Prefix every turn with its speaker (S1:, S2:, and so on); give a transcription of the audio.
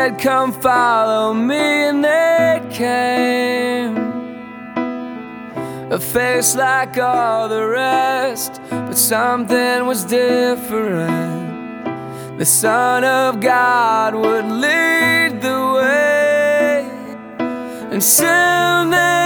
S1: said, "Come follow me," and they came. A face like all the rest, but something was different. The Son of God would lead the way, and soon they